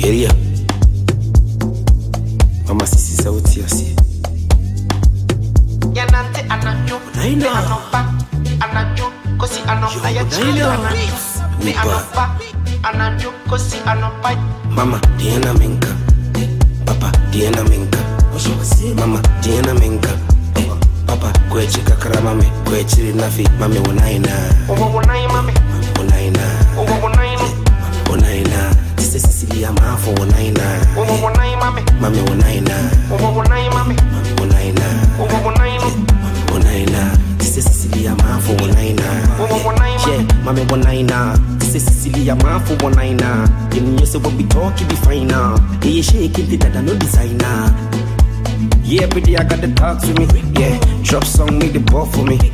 area. Mama sisi sauti yasi. Yanante anajo, me anopa, anajo, kosi anopa ya chile anajo, me anopa, anajo, kosi anopa. Mama Diana Menka, Papa Diana Menka, Mama Diana Menka, Papa kwechi kakara mame, kwechi nafi mame unaina. Unai mame, unaina. Unaina. Unaina. Tise Cecilia mafo unaina. Unai mame, mame unaina. Unai mame, unaina. Unaina. Unaina. Tise Cecilia mafo unaina. Unai mame unaina. Tise Cecilia mafo unaina. You say when we talk you be fine now. Hey shake it that I no designer. Yeah, pretty, I got the talk to me. Yeah, drop song, make the ball for me.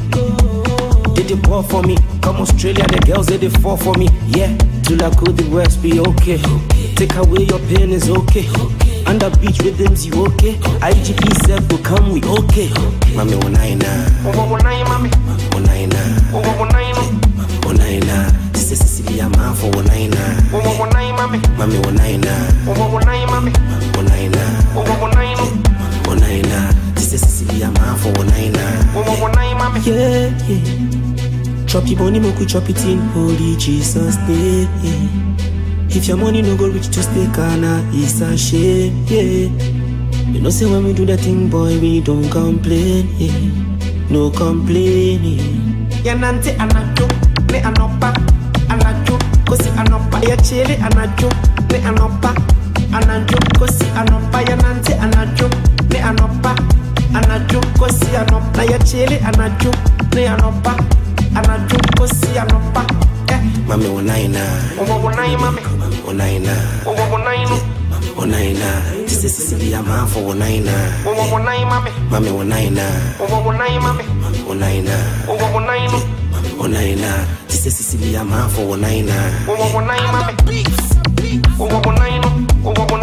Did the ball for me. Come Australia, the girls did the fall for me. Yeah, till I could the West be okay. Take away your pain is okay. Under beach rhythms, you okay. IGP self will come, we okay. Mami unaina. Unai mame, Unaina. Unaina. Unaina. This is Cecilia Mafo unaina. Unai mame, Mami unaina. Unai mame, Unaina. Unaina. Unaina. This is Cecilia Mafo unaina. Unai mame, Yeah, yeah. Chop the money, make we chop it in holy Jesus name. If your money no go reach to stay kana, it's a shame, yeah. You know say when we do that thing, boy, we don't complain, yeah. No complaining. Yanante anajo, me anopa, anajo, kosi anopa ya chile anajo, me anopa, anajo, kosi anopa yanante anajo, me anopa, anajo, kosi anopa ya chile anajo, me anopa, anajo, kosi anopa. Mami unaina. Unai mame, Unaina. Unaina. Unaina. This is Cecilia Mafo unaina. Unai mame, Mami unaina. Unai mame, Unaina. Unaina. Unaina. This is Cecilia Mafo unaina. Unai mame, Unaina.